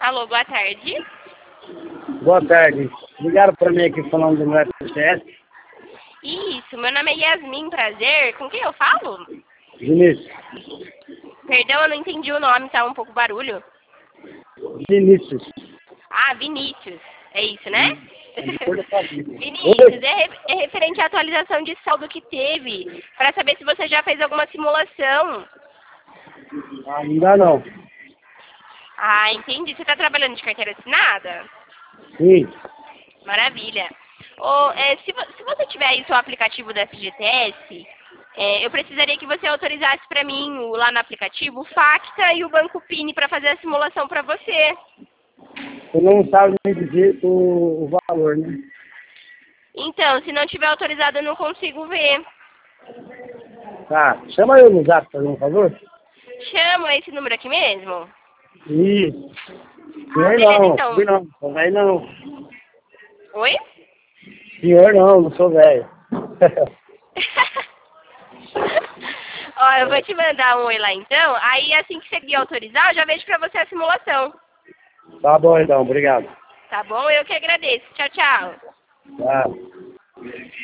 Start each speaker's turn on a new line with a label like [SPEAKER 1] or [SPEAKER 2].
[SPEAKER 1] Alô, boa tarde.
[SPEAKER 2] Boa tarde. Ligaram para mim aqui falando do meu FGTS.
[SPEAKER 1] Isso, meu nome é Yasmin, prazer. Com quem eu falo?
[SPEAKER 2] Vinícius.
[SPEAKER 1] Perdão, eu não entendi o nome, tá um pouco barulho.
[SPEAKER 2] Vinícius.
[SPEAKER 1] Ah, Vinícius. É isso, né?
[SPEAKER 2] Depois eu falo.
[SPEAKER 1] Vinícius, é referente à atualização de saldo que teve, para saber se você já fez alguma simulação.
[SPEAKER 2] Ainda não.
[SPEAKER 1] Ah, entendi. Você está trabalhando de carteira assinada?
[SPEAKER 2] Sim.
[SPEAKER 1] Maravilha. Se você tiver aí seu aplicativo da FGTS, eu precisaria que você autorizasse para mim, lá no aplicativo, o Facta e o Banco Pini para fazer a simulação para você.
[SPEAKER 2] Você não sabe me dizer o valor, né?
[SPEAKER 1] Então, se não tiver autorizado, eu não consigo ver.
[SPEAKER 2] Tá. Chama eu no zap, por favor.
[SPEAKER 1] Chama esse número aqui mesmo?
[SPEAKER 2] Isso.
[SPEAKER 1] Ah,
[SPEAKER 2] Senhor
[SPEAKER 1] beleza,
[SPEAKER 2] não.
[SPEAKER 1] então.
[SPEAKER 2] Senhor não. Sou velho não.
[SPEAKER 1] Oi?
[SPEAKER 2] Senhor não sou velho.
[SPEAKER 1] Ó, eu vou te mandar um oi lá então. Aí assim que você autorizar, eu já vejo pra você a simulação.
[SPEAKER 2] Tá bom então, obrigado.
[SPEAKER 1] Tá bom? Eu que agradeço. Tchau, tchau.
[SPEAKER 2] Tá.